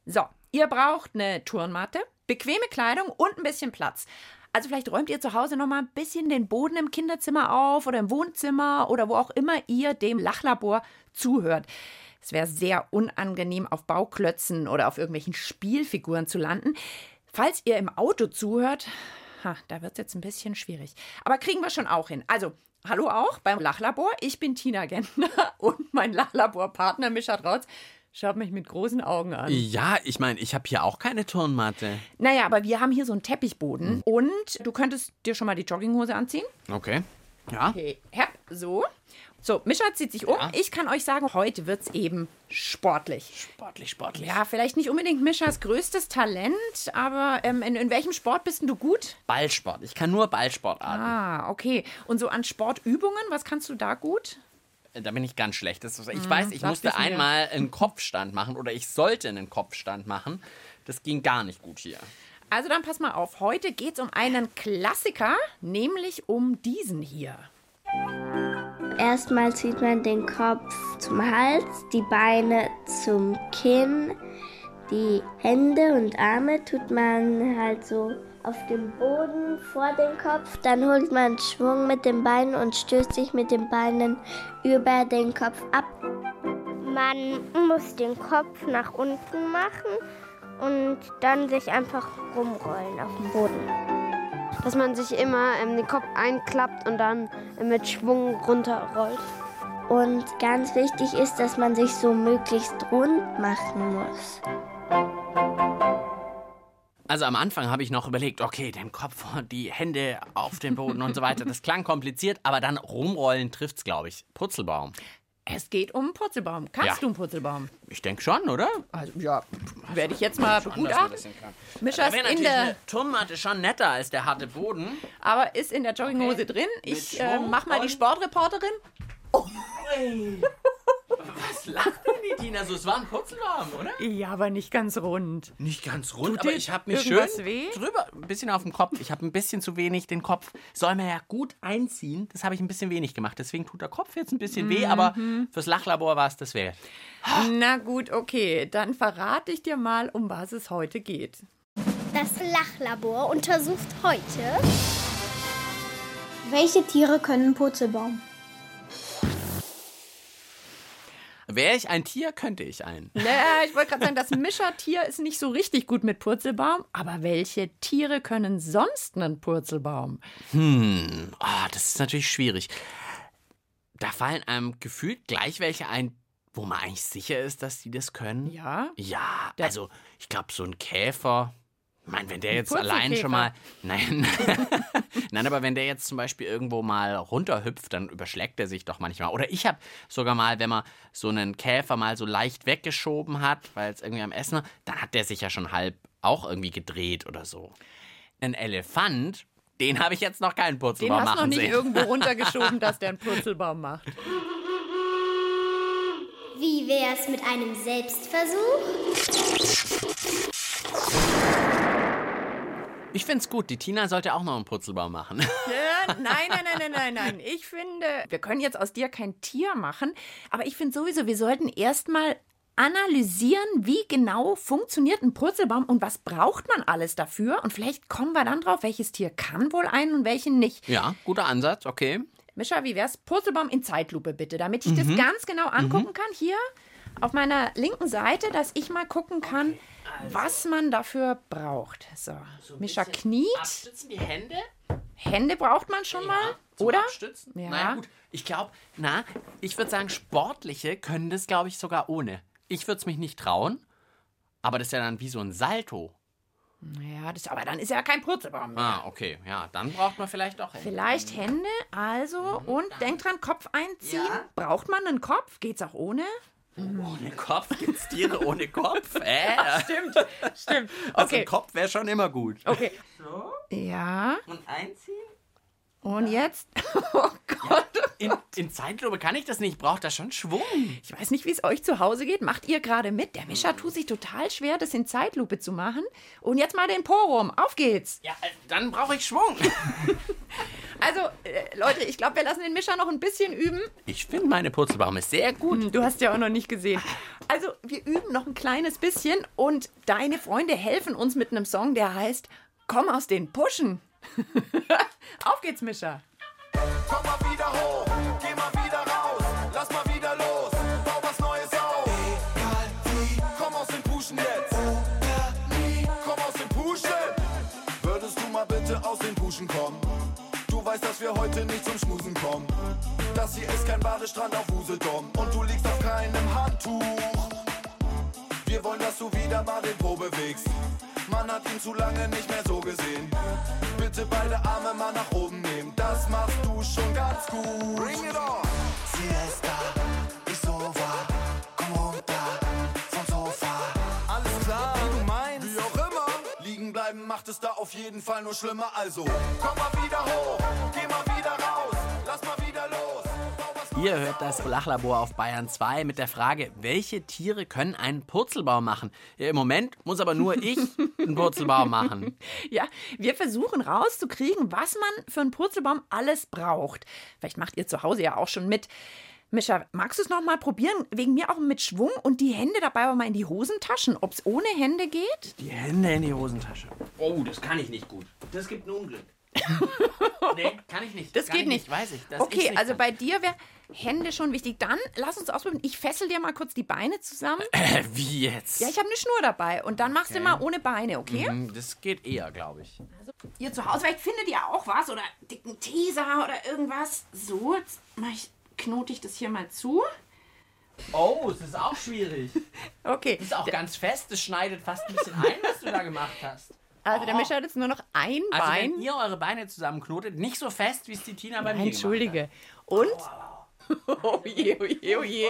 So, ihr braucht eine Turnmatte, bequeme Kleidung und ein bisschen Platz. Also vielleicht räumt ihr zu Hause noch mal ein bisschen den Boden im Kinderzimmer auf oder im Wohnzimmer oder wo auch immer ihr dem Lachlabor zuhört. Es wäre sehr unangenehm, auf Bauklötzen oder auf irgendwelchen Spielfiguren zu landen. Falls ihr im Auto zuhört, da wird es jetzt ein bisschen schwierig. Aber kriegen wir schon auch hin. Also, hallo auch beim Lachlabor. Ich bin Tina Gentner und mein Lachlabor-Partner Mischa Trautz schaut mich mit großen Augen an. Ja, ich meine, ich habe hier auch keine Turnmatte. Naja, aber wir haben hier so einen Teppichboden. Und du könntest dir schon mal die Jogginghose anziehen. Okay. Ja. Okay, so. So, Mischa zieht sich um. Ja. Ich kann euch sagen, heute wird's eben sportlich. Sportlich. Ja, vielleicht nicht unbedingt Mischas größtes Talent, aber in welchem Sport bist denn du gut? Ballsport. Ich kann nur Ballsportarten. Okay. Und so an Sportübungen, was kannst du da gut? Da bin ich ganz schlecht. Ich weiß, ich musste einmal einen Kopfstand machen oder ich sollte einen Kopfstand machen. Das ging gar nicht gut hier. Also dann pass mal auf. Heute geht's um einen Klassiker, nämlich um diesen hier. Erstmal zieht man den Kopf zum Hals, die Beine zum Kinn, die Hände und Arme tut man halt so auf dem Boden vor den Kopf. Dann holt man Schwung mit den Beinen und stößt sich mit den Beinen über den Kopf ab. Man muss den Kopf nach unten machen und dann sich einfach rumrollen auf dem Boden. Dass man sich immer den Kopf einklappt und dann mit Schwung runterrollt. Und ganz wichtig ist, dass man sich so möglichst rund machen muss. Also am Anfang habe ich noch überlegt, okay, den Kopf und die Hände auf den Boden und so weiter. Das klang kompliziert, aber dann rumrollen trifft's, glaube ich. Purzelbaum. Es geht um einen Purzelbaum. Kannst du einen Purzelbaum? Ich denke schon, oder? Also ja, werde ich jetzt mal begutachten. Mischa ist in der Turnmatte schon netter als der harte Boden. Aber ist in der Jogginghose drin. Ich mach mal die Sportreporterin. Was lacht denn die Tina? So, es war ein Purzelbaum, oder? Ja, aber nicht ganz rund. Nicht ganz rund, Tut aber dir ich habe mich schön irgendwas weh? drüber, ein bisschen auf dem Kopf. Ich habe ein bisschen zu wenig den Kopf. Soll man ja gut einziehen. Das habe ich ein bisschen wenig gemacht. Deswegen tut der Kopf jetzt ein bisschen weh, aber fürs Lachlabor war es das wert. Na gut, okay. Dann verrate ich dir mal, um was es heute geht. Das Lachlabor untersucht heute: Welche Tiere können Purzelbaum? Wäre ich ein Tier, könnte ich ein. Naja, ich wollte gerade sagen, das Mischertier ist nicht so richtig gut mit Purzelbaum. Aber welche Tiere können sonst einen Purzelbaum? Das ist natürlich schwierig. Da fallen einem gefühlt gleich welche ein, wo man eigentlich sicher ist, dass die das können. Ja? Ja, also ich glaube, so ein Käfer. Ich meine, wenn der jetzt allein schon Purzelkäfer. mal. Nein. Nein, aber wenn der jetzt zum Beispiel irgendwo mal runterhüpft, dann überschlägt er sich doch manchmal. Oder ich habe sogar mal, wenn man so einen Käfer mal so leicht weggeschoben hat, weil es irgendwie am Essen war, dann hat der sich ja schon halb auch irgendwie gedreht oder so. Ein Elefant, den habe ich jetzt noch keinen Den Purzelbaum hast du noch machen nicht sehen. irgendwo runtergeschoben, dass der einen Purzelbaum macht. Wie wär's mit einem Selbstversuch? Ich find's gut, die Tina sollte auch noch einen Purzelbaum machen. Nein. Ich finde, wir können jetzt aus dir kein Tier machen, aber ich finde sowieso, wir sollten erstmal analysieren, wie genau funktioniert ein Purzelbaum und was braucht man alles dafür. Und vielleicht kommen wir dann drauf, welches Tier kann wohl einen und welche nicht. Ja, guter Ansatz, okay. Mischa, wie wär's? Purzelbaum in Zeitlupe bitte, damit ich das ganz genau angucken kann. Hier auf meiner linken Seite, dass ich mal gucken kann, was man dafür braucht. So, Mischa kniet. Abstützen die Hände? Hände braucht man schon mal, zum oder? Abstützen? Ja. Naja, gut. Ich würde sagen, Sportliche können das, glaube ich, sogar ohne. Ich würde es mich nicht trauen, aber das ist ja dann wie so ein Salto. Ja, aber dann ist ja kein Purzelbaum mehr. Okay. Ja, dann braucht man vielleicht auch Hände. Vielleicht Hände, also, und denk dran, Kopf einziehen. Ja. Braucht man einen Kopf? Geht's auch ohne? Ohne Kopf? Gibt's Tiere ohne Kopf? Stimmt. Also Okay. ein Kopf wäre schon immer gut. Okay. So, Ja, und einziehen? und jetzt? Oh Gott. In Zeitlupe kann ich das nicht, braucht das schon Schwung. Ich weiß nicht, wie es euch zu Hause geht. Macht ihr gerade mit? Der Mischa tut sich total schwer, das in Zeitlupe zu machen. Und jetzt mal den Po rum. Auf geht's. Ja, dann brauche ich Schwung. Also, Leute, ich glaube, wir lassen den Mischer noch ein bisschen üben. Ich finde, meine Purzelbaum ist sehr gut. Du hast ja auch noch nicht gesehen. Also, wir üben noch ein kleines bisschen und deine Freunde helfen uns mit einem Song, der heißt Komm aus den Puschen. Auf geht's, Mischer. Komm mal wieder hoch, geh mal wieder raus, lass mal wieder los, bau was Neues auf. Egal wie, komm aus den Puschen jetzt. Oder nie, komm aus den Puschen. Würdest du mal bitte aus den Puschen kommen? Du weißt, dass wir heute nicht zum Schmusen kommen. Das hier ist kein Badestrand auf Usedom und du liegst auf keinem Handtuch. Wir wollen, dass du wieder mal den Po bewegst. Man hat ihn zu lange nicht mehr so gesehen. Bitte beide Arme mal nach oben nehmen. Das machst du schon ganz gut. Bring it on! Siesta, ich Sofa, komm runter vom Sofa. Alles klar, wie du meinst, wie auch immer. Liegen bleiben macht es da auf jeden Fall nur schlimmer. Also, komm mal wieder hoch, geh mal wieder raus, lass mal wieder los. Ihr hört das Lachlabor auf Bayern 2 mit der Frage, welche Tiere können einen Purzelbaum machen? Ja, im Moment muss aber nur ich einen Purzelbaum machen. Ja, wir versuchen rauszukriegen, was man für einen Purzelbaum alles braucht. Vielleicht macht ihr zu Hause ja auch schon mit. Mischa, magst du es noch mal probieren? Wegen mir auch mit Schwung und die Hände dabei aber mal in die Hosentaschen, ob es ohne Hände geht? Die Hände in die Hosentasche. Oh, das kann ich nicht gut. Das gibt ein Unglück. Nee, kann ich nicht. Das geht nicht. Weiß ich. Okay, also bei dir wäre Hände schon wichtig. Dann lass uns ausprobieren. Ich fessel dir mal kurz die Beine zusammen. Wie jetzt? Ja, ich habe eine Schnur dabei. Und dann machst du mal ohne Beine, okay? Das geht eher, glaube ich. Also, ihr zu Hause, vielleicht findet ihr auch was oder dicken Teser oder irgendwas. So, jetzt knote ich das hier mal zu. Oh, es ist auch schwierig. Okay. Das ist auch ganz fest. Das schneidet fast ein bisschen ein, was du da gemacht hast. Also der Mischa hat jetzt nur noch ein Also Bein. wenn ihr eure Beine zusammenknotet, nicht so fest, wie es die Tina bei mir Entschuldige. Und? Oh je, oh je, oh je.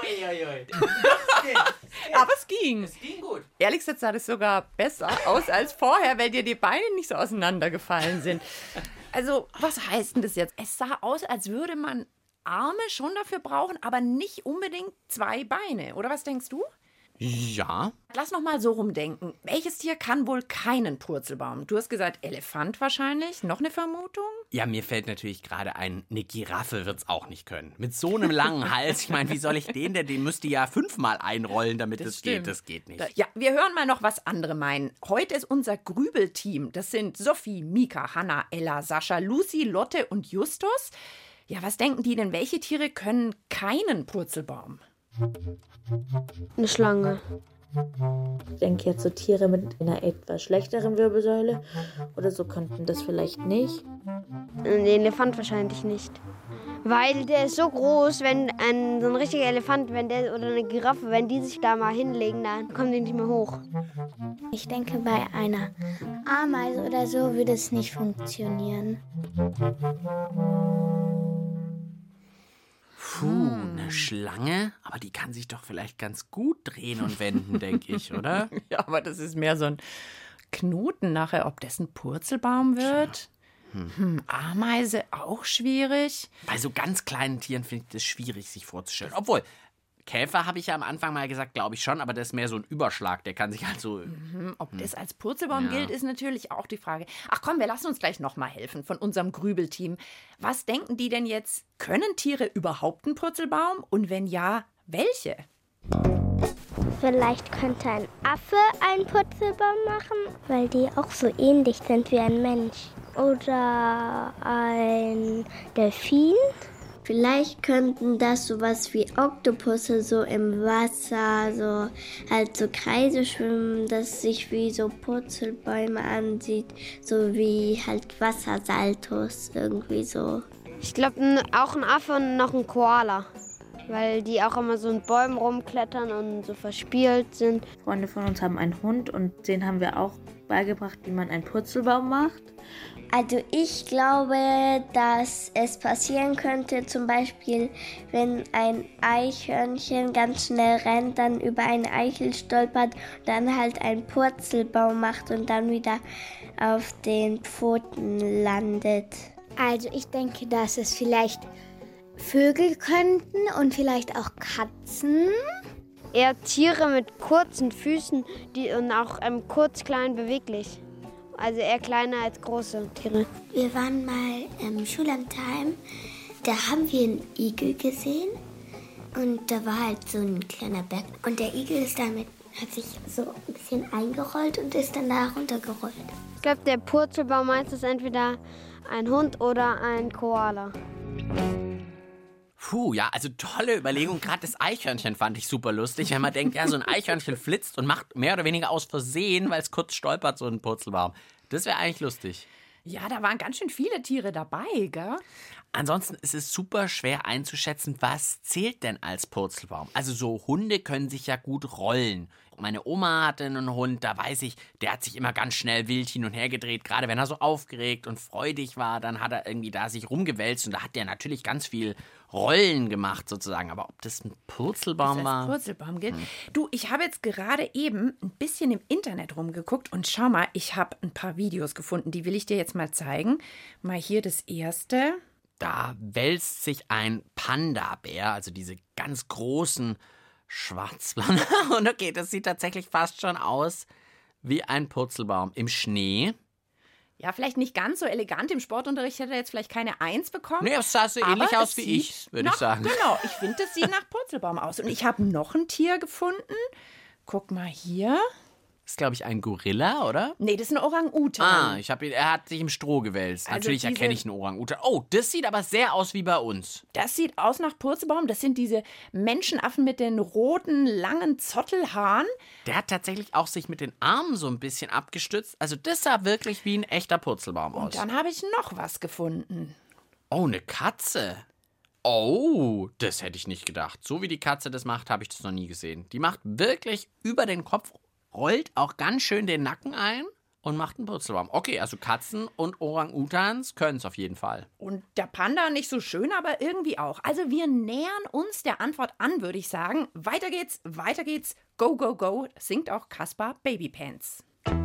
Aber es ging. Es ging gut. Ehrlich gesagt sah das sogar besser aus als vorher, weil dir die Beine nicht so auseinandergefallen sind. Also, was heißt denn das jetzt? Es sah aus, als würde man Arme schon dafür brauchen, aber nicht unbedingt 2 Beine. Oder was denkst du? Ja. Lass noch mal so rumdenken. Welches Tier kann wohl keinen Purzelbaum? Du hast gesagt Elefant wahrscheinlich. Noch eine Vermutung? Ja, mir fällt natürlich gerade ein, eine Giraffe wird's auch nicht können. Mit so einem langen Hals, ich meine, wie soll ich den denn? Den müsste ja 5-mal einrollen, damit es geht. Das geht nicht. Ja, wir hören mal noch, was andere meinen. Heute ist unser Grübelteam. Das sind Sophie, Mika, Hanna, Ella, Sascha, Lucy, Lotte und Justus. Ja, was denken die denn? Welche Tiere können keinen Purzelbaum? Eine Schlange. Ich denke jetzt so Tiere mit einer etwas schlechteren Wirbelsäule oder so könnten das vielleicht nicht. Ein Elefant wahrscheinlich nicht. Weil der ist so groß, wenn so ein richtiger Elefant, oder eine Giraffe, wenn die sich da mal hinlegen, dann kommen die nicht mehr hoch. Ich denke, bei einer Ameise oder so würde es nicht funktionieren. Eine Schlange? Aber die kann sich doch vielleicht ganz gut drehen und wenden, denke ich, oder? Ja, aber das ist mehr so ein Knoten nachher, ob das ein Purzelbaum wird. Ameise auch schwierig. Bei so ganz kleinen Tieren finde ich das schwierig, sich vorzustellen. Obwohl, Käfer habe ich ja am Anfang mal gesagt, glaube ich schon, aber das ist mehr so ein Überschlag. Der kann sich halt so... Ob das als Purzelbaum gilt, ist natürlich auch die Frage. Ach komm, wir lassen uns gleich nochmal helfen von unserem Grübelteam. Was denken die denn jetzt? Können Tiere überhaupt einen Purzelbaum? Und wenn ja, welche? Vielleicht könnte ein Affe einen Purzelbaum machen, weil die auch so ähnlich sind wie ein Mensch. Oder ein Delfin. Vielleicht könnten das sowas wie Oktopusse so im Wasser, so halt so Kreise schwimmen, das sich wie so Purzelbäume ansieht, so wie halt Wassersaltos irgendwie so. Ich glaube auch ein Affe und noch ein Koala. Weil die auch immer so in Bäumen rumklettern und so verspielt sind. Freunde von uns haben einen Hund und den haben wir auch beigebracht, wie man einen Purzelbaum macht. Also ich glaube, dass es passieren könnte, zum Beispiel, wenn ein Eichhörnchen ganz schnell rennt, dann über eine Eichel stolpert, dann halt einen Purzelbaum macht und dann wieder auf den Pfoten landet. Also ich denke, dass es vielleicht Vögel könnten und vielleicht auch Katzen. Eher Tiere mit kurzen Füßen und auch kurz, klein, beweglich. Also eher kleiner als große Tiere. Wir waren mal im Schullandheim, da haben wir einen Igel gesehen und da war halt so ein kleiner Berg und der Igel hat sich so ein bisschen eingerollt und ist dann da runtergerollt. Ich glaube, der Purzelbaum meint es entweder ein Hund oder ein Koala. Puh, ja, also tolle Überlegung. Gerade das Eichhörnchen fand ich super lustig, wenn man denkt, ja, so ein Eichhörnchen flitzt und macht mehr oder weniger aus Versehen, weil es kurz stolpert, so ein Purzelbaum. Das wäre eigentlich lustig. Ja, da waren ganz schön viele Tiere dabei, gell? Ansonsten ist es super schwer einzuschätzen, was zählt denn als Purzelbaum. Also so Hunde können sich ja gut rollen. Meine Oma hatte einen Hund, da weiß ich, der hat sich immer ganz schnell wild hin und her gedreht. Gerade wenn er so aufgeregt und freudig war, dann hat er irgendwie da sich rumgewälzt und da hat der natürlich ganz viel Rollen gemacht sozusagen. Aber ob das ein Purzelbaum war? Purzelbaum gilt. Du, ich habe jetzt gerade eben ein bisschen im Internet rumgeguckt und schau mal, ich habe ein paar Videos gefunden, die will ich dir jetzt mal zeigen. Mal hier das erste. Da wälzt sich ein Panda-Bär, also diese ganz großen Schwarzblauen. Und okay, das sieht tatsächlich fast schon aus wie ein Purzelbaum im Schnee. Ja, vielleicht nicht ganz so elegant. Im Sportunterricht hätte er jetzt vielleicht keine 1 bekommen. Nee, es sah so ähnlich aus wie ich, würde ich sagen. Genau, ich finde, das sieht nach Purzelbaum aus. Und ich habe noch ein Tier gefunden. Guck mal hier. Das ist, glaube ich, ein Gorilla, oder? Nee, das ist ein Orang-Utan. Er hat sich im Stroh gewälzt. Also Natürlich erkenne ich einen Orang-Utan. Oh, das sieht aber sehr aus wie bei uns. Das sieht aus nach Purzelbaum. Das sind diese Menschenaffen mit den roten, langen Zottelhaaren. Der hat tatsächlich auch sich mit den Armen so ein bisschen abgestützt. Also das sah wirklich wie ein echter Purzelbaum aus. Und dann habe ich noch was gefunden. Oh, eine Katze. Oh, das hätte ich nicht gedacht. So wie die Katze das macht, habe ich das noch nie gesehen. Die macht wirklich über den Kopf, rollt auch ganz schön den Nacken ein und macht einen Purzelbaum. Okay, also Katzen und Orang-Utans können es auf jeden Fall. Und der Panda nicht so schön, aber irgendwie auch. Also wir nähern uns der Antwort an, würde ich sagen. Weiter geht's, weiter geht's. Go, go, go, singt auch Kaspar Babypants.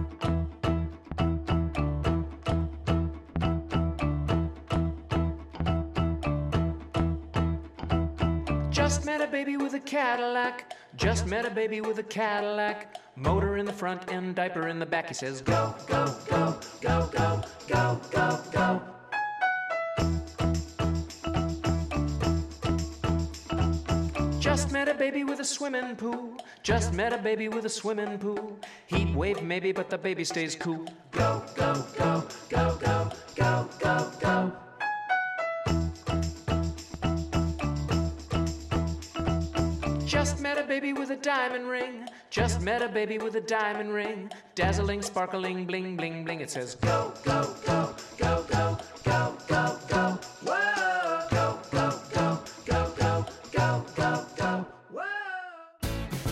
Just met a baby with a Cadillac. Just met a baby with a Cadillac. Motor in the front and diaper in the back. He says, go, go, go, go, go, go, go, go. Just met a baby with a swimming pool. Just met a baby with a swimming pool. Heat wave maybe, but the baby stays cool. Go, go, go, go, go, go, go, go. Just met a baby with a diamond ring. Just met a baby with a diamond ring. Dazzling, sparkling, bling, bling, bling. It says go, go, go, go, go, go, go, go. Whoa! Go, go, go, go, go, go, go, go. Whoa!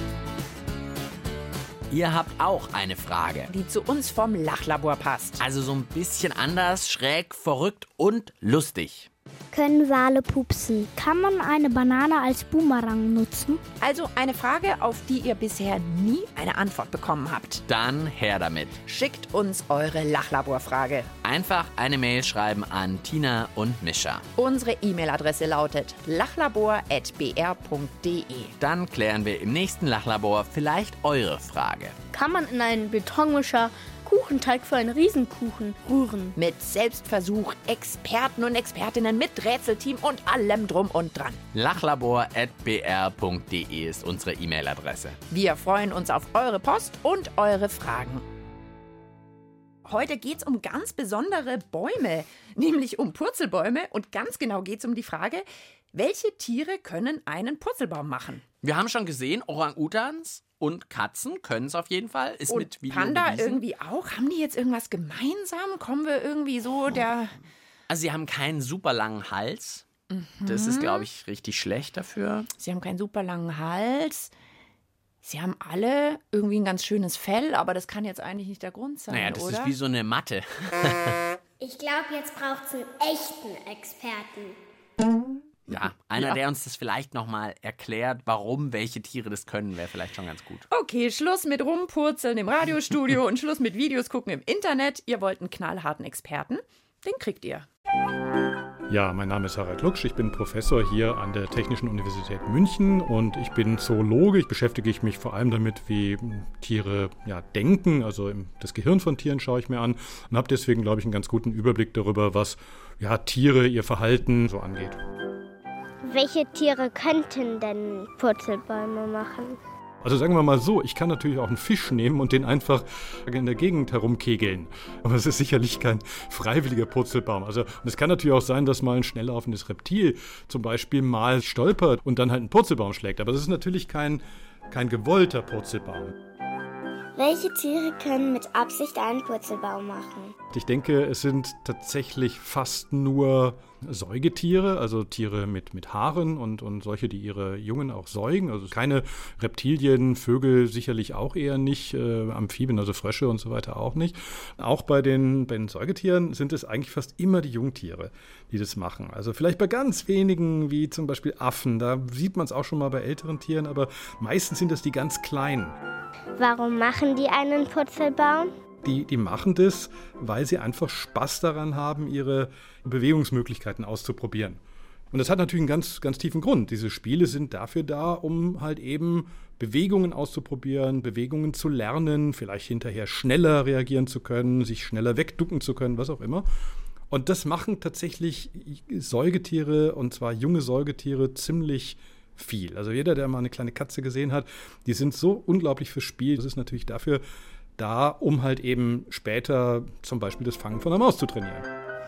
Ihr habt auch eine Frage. Die zu uns vom Lachlabor passt. Also so ein bisschen anders, schräg, verrückt und lustig. Können Wale pupsen? Kann man eine Banane als Boomerang nutzen? Also eine Frage, auf die ihr bisher nie eine Antwort bekommen habt. Dann her damit. Schickt uns eure Lachlaborfrage. Einfach eine Mail schreiben an Tina und Mischa. Unsere E-Mail-Adresse lautet lachlabor@br.de. Dann klären wir im nächsten Lachlabor vielleicht eure Frage. Kann man in einen Betonmischer Kuchenteig für einen Riesenkuchen rühren? Mit Selbstversuch, Experten und Expertinnen mit Rätselteam und allem drum und dran. lachlabor@br.de ist unsere E-Mail-Adresse. Wir freuen uns auf eure Post und eure Fragen. Heute geht es um ganz besondere Bäume, nämlich um Purzelbäume. Und ganz genau geht es um die Frage, welche Tiere können einen Purzelbaum machen? Wir haben schon gesehen, Orang-Utans und Katzen können es auf jeden Fall. Ist Und mit Video Panda bewiesen. irgendwie auch? Haben die jetzt irgendwas gemeinsam? Kommen wir irgendwie so der... Also sie haben keinen super langen Hals. Das ist, glaube ich, richtig schlecht dafür. Sie haben keinen super langen Hals. Sie haben alle irgendwie ein ganz schönes Fell, aber das kann jetzt eigentlich nicht der Grund sein, Naja, das oder? ist wie so eine Matte. Ich glaube, jetzt braucht es einen echten Experten. Ja, einer, der uns das vielleicht nochmal erklärt, warum welche Tiere das können, wäre vielleicht schon ganz gut. Okay, Schluss mit Rumpurzeln im Radiostudio und Schluss mit Videos gucken im Internet. Ihr wollt einen knallharten Experten? Den kriegt ihr. Ja, mein Name ist Harald Luksch, ich bin Professor hier an der Technischen Universität München und ich bin Zoologe. Ich beschäftige mich vor allem damit, wie Tiere denken, also das Gehirn von Tieren schaue ich mir an und habe deswegen, glaube ich, einen ganz guten Überblick darüber, was Tiere, ihr Verhalten so angeht. Welche Tiere könnten denn Purzelbäume machen? Also sagen wir mal so, ich kann natürlich auch einen Fisch nehmen und den einfach in der Gegend herumkegeln. Aber es ist sicherlich kein freiwilliger Purzelbaum. Und es kann natürlich auch sein, dass mal ein schnell laufendes Reptil zum Beispiel mal stolpert und dann halt einen Purzelbaum schlägt. Aber das ist natürlich kein gewollter Purzelbaum. Welche Tiere können mit Absicht einen Purzelbaum machen? Ich denke, es sind tatsächlich fast nur Säugetiere, also Tiere mit Haaren und solche, die ihre Jungen auch säugen. Also keine Reptilien, Vögel sicherlich auch eher nicht, Amphibien, also Frösche und so weiter auch nicht. Auch bei den Säugetieren sind es eigentlich fast immer die Jungtiere, die das machen. Also vielleicht bei ganz wenigen, wie zum Beispiel Affen, da sieht man es auch schon mal bei älteren Tieren, aber meistens sind das die ganz Kleinen. Warum machen die einen Purzelbaum? Die machen das, weil sie einfach Spaß daran haben, ihre Bewegungsmöglichkeiten auszuprobieren. Und das hat natürlich einen ganz, ganz tiefen Grund. Diese Spiele sind dafür da, um halt eben Bewegungen auszuprobieren, Bewegungen zu lernen, vielleicht hinterher schneller reagieren zu können, sich schneller wegducken zu können, was auch immer. Und das machen tatsächlich Säugetiere, und zwar junge Säugetiere, ziemlich viel. Also jeder, der mal eine kleine Katze gesehen hat, die sind so unglaublich verspielt. Das ist natürlich dafür da, um halt eben später zum Beispiel das Fangen von einer Maus zu trainieren.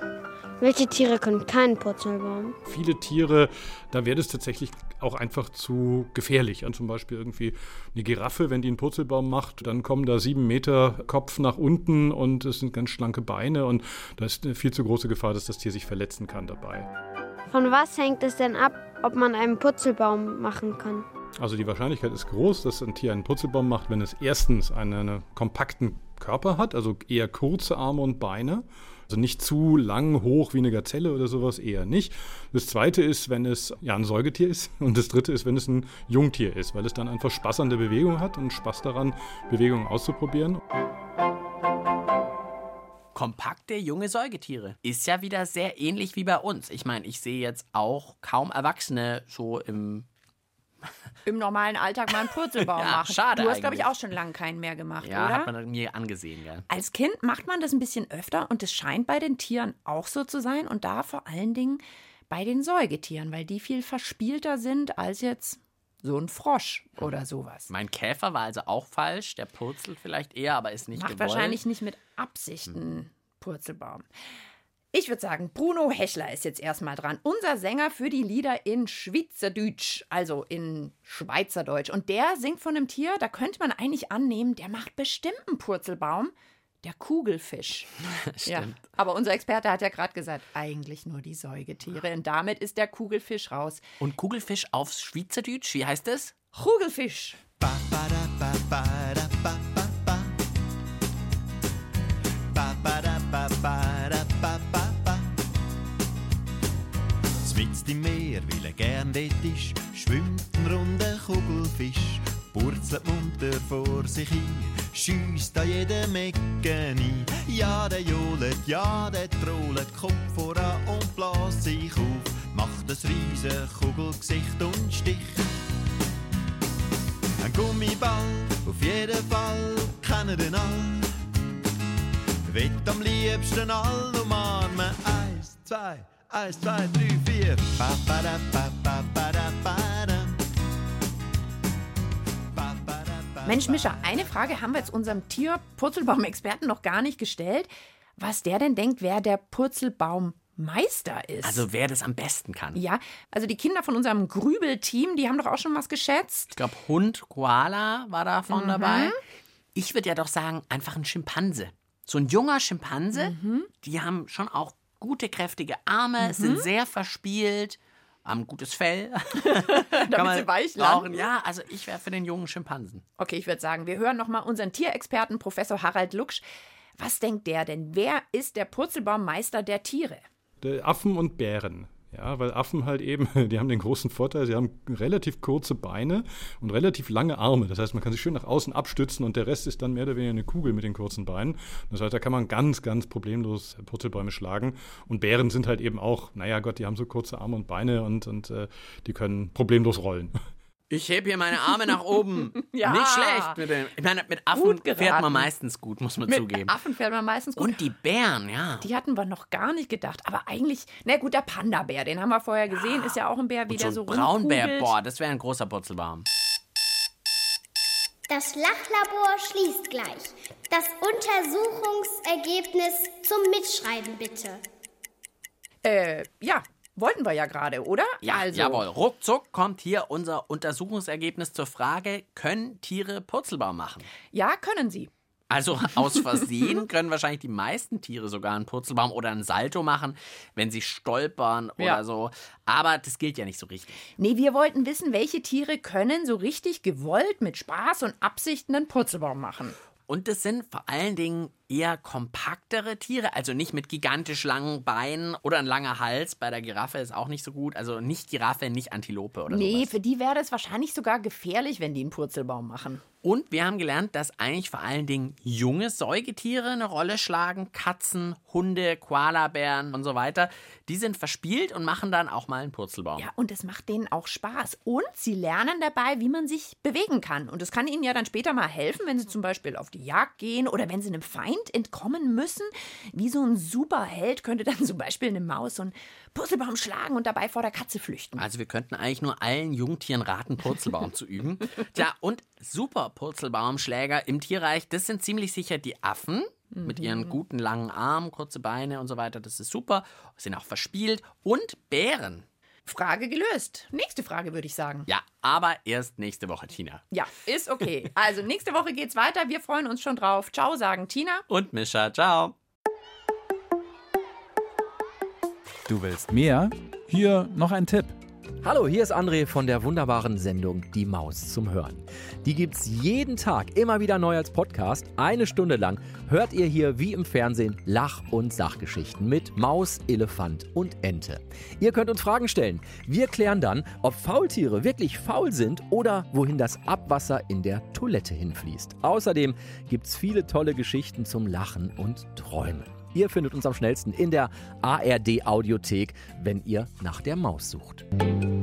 Welche Tiere können keinen Purzelbaum? Viele Tiere, da wäre das tatsächlich auch einfach zu gefährlich. Zum Beispiel irgendwie eine Giraffe, wenn die einen Purzelbaum macht, dann kommen da 7 Meter Kopf nach unten und es sind ganz schlanke Beine und da ist eine viel zu große Gefahr, dass das Tier sich verletzen kann dabei. Von was hängt es denn ab, ob man einen Purzelbaum machen kann? Also die Wahrscheinlichkeit ist groß, dass ein Tier einen Purzelbaum macht, wenn es erstens einen kompakten Körper hat, also eher kurze Arme und Beine. Also nicht zu lang, hoch wie eine Gazelle oder sowas, eher nicht. Das Zweite ist, wenn es ein Säugetier ist. Und das Dritte ist, wenn es ein Jungtier ist, weil es dann einfach Spaß an der Bewegung hat und Spaß daran, Bewegungen auszuprobieren. Kompakte junge Säugetiere. Ist ja wieder sehr ähnlich wie bei uns. Ich meine, ich sehe jetzt auch kaum Erwachsene so im normalen Alltag mal einen Purzelbaum machen. Schade. Du hast, glaube ich, auch schon lange keinen mehr gemacht, ja, oder? Ja, hat man mir angesehen, gell? Als Kind macht man das ein bisschen öfter und es scheint bei den Tieren auch so zu sein und da vor allen Dingen bei den Säugetieren, weil die viel verspielter sind als jetzt so ein Frosch oder sowas. Mein Käfer war also auch falsch, der purzelt vielleicht eher, aber ist nicht Macht gewollt. Wahrscheinlich nicht mit Absichten Purzelbaum. Ich würde sagen, Bruno Hechler ist jetzt erstmal dran. Unser Sänger für die Lieder in Schweizerdeutsch, also in Schweizerdeutsch. Und der singt von einem Tier, da könnte man eigentlich annehmen, der macht bestimmt einen Purzelbaum. Der Kugelfisch. Stimmt. Ja, aber unser Experte hat ja gerade gesagt, eigentlich nur die Säugetiere. Und damit ist der Kugelfisch raus. Und Kugelfisch auf Schweizerdeutsch, wie heißt es? Kugelfisch. Mitten im Meer, weil er gern dort ist, schwimmt ein runder Kugelfisch, purzelt munter vor sich hin, schiesst an jedem Ecke ein. Ja, der johlet, ja, der trollet, Kopf voran und bläst sich auf, macht ein riesen Kugelgesicht und sticht. Ein Gummiball, auf jeden Fall, kennen den all. Wett am liebsten all umarmen. 1, 2, 1, 2, 3, 4. Mensch, Mischa, eine Frage haben wir jetzt unserem Tier-Purzelbaum-Experten noch gar nicht gestellt. Was der denn denkt, wer der Purzelbaummeister ist. Also wer das am besten kann. Ja, also die Kinder von unserem Grübel-Team, die haben doch auch schon was geschätzt. Ich glaube, Hund, Koala war davon dabei. Ich würde ja doch sagen, einfach ein Schimpanse. So ein junger Schimpanse, die haben schon auch gute, kräftige Arme, sind sehr verspielt, haben gutes Fell. Damit sie weich landen. Ja, also ich wäre für den jungen Schimpansen. Okay, ich würde sagen, wir hören nochmal unseren Tierexperten, Professor Harald Luksch. Was denkt der denn? Wer ist der Purzelbaummeister der Tiere? Affen und Bären. Ja, weil Affen halt eben, die haben den großen Vorteil, sie haben relativ kurze Beine und relativ lange Arme. Das heißt, man kann sich schön nach außen abstützen und der Rest ist dann mehr oder weniger eine Kugel mit den kurzen Beinen. Das heißt, da kann man ganz, ganz problemlos Purzelbäume schlagen. Und Bären sind halt eben auch, naja Gott, die haben so kurze Arme und Beine und die können problemlos rollen. Ich hebe hier meine Arme nach oben. Ja. Nicht schlecht. Ich meine, mit Affen fährt man meistens gut, muss man zugeben. Mit Affen fährt man meistens gut. Und die Bären, ja. Die hatten wir noch gar nicht gedacht. Aber eigentlich, na gut, der Panda-Bär, den haben wir vorher gesehen, ist ja auch ein Bär, wie der so Braunbär, rumkugelt. boah, das wäre ein großer Purzelbaum. Das Lachlabor schließt gleich. Das Untersuchungsergebnis zum Mitschreiben bitte. Ja, wollten wir ja gerade, oder? Ja, also. Jawohl. Ruckzuck kommt hier unser Untersuchungsergebnis zur Frage, können Tiere Purzelbaum machen? Ja, können sie. Also aus Versehen können wahrscheinlich die meisten Tiere sogar einen Purzelbaum oder einen Salto machen, wenn sie stolpern oder so. Aber das gilt ja nicht so richtig. Nee, wir wollten wissen, welche Tiere können so richtig gewollt mit Spaß und Absichten einen Purzelbaum machen. Und das sind vor allen Dingen eher kompaktere Tiere, also nicht mit gigantisch langen Beinen oder ein langer Hals. Bei der Giraffe ist auch nicht so gut. Also nicht Giraffe, nicht Antilope oder Nee, sowas. für die wäre das wahrscheinlich sogar gefährlich, wenn die einen Purzelbaum machen. Und wir haben gelernt, dass eigentlich vor allen Dingen junge Säugetiere eine Rolle schlagen. Katzen, Hunde, Koalabären und so weiter. Die sind verspielt und machen dann auch mal einen Purzelbaum. Ja, und es macht denen auch Spaß. Und sie lernen dabei, wie man sich bewegen kann. Und das kann ihnen ja dann später mal helfen, wenn sie zum Beispiel auf die Jagd gehen oder wenn sie einem Feind entkommen müssen. Wie so ein Superheld könnte dann zum Beispiel eine Maus so einen Purzelbaum schlagen und dabei vor der Katze flüchten. Also wir könnten eigentlich nur allen Jungtieren raten, Purzelbaum zu üben. Tja, und super Purzelbaumschläger im Tierreich, das sind ziemlich sicher die Affen mit ihren guten langen Armen, kurze Beine und so weiter. Das ist super, sind auch verspielt. Und Bären. Frage gelöst. Nächste Frage, würde ich sagen. Ja, aber erst nächste Woche, Tina. Ja, ist okay. Also nächste Woche geht's weiter. Wir freuen uns schon drauf. Ciao, sagen Tina. Und Mischa, ciao. Du willst mehr? Hier noch ein Tipp. Hallo, hier ist André von der wunderbaren Sendung Die Maus zum Hören. Die gibt's jeden Tag immer wieder neu als Podcast. 1 Stunde lang hört ihr hier wie im Fernsehen Lach- und Sachgeschichten mit Maus, Elefant und Ente. Ihr könnt uns Fragen stellen. Wir klären dann, ob Faultiere wirklich faul sind oder wohin das Abwasser in der Toilette hinfließt. Außerdem gibt's viele tolle Geschichten zum Lachen und Träumen. Ihr findet uns am schnellsten in der ARD-Audiothek, wenn ihr nach der Maus sucht.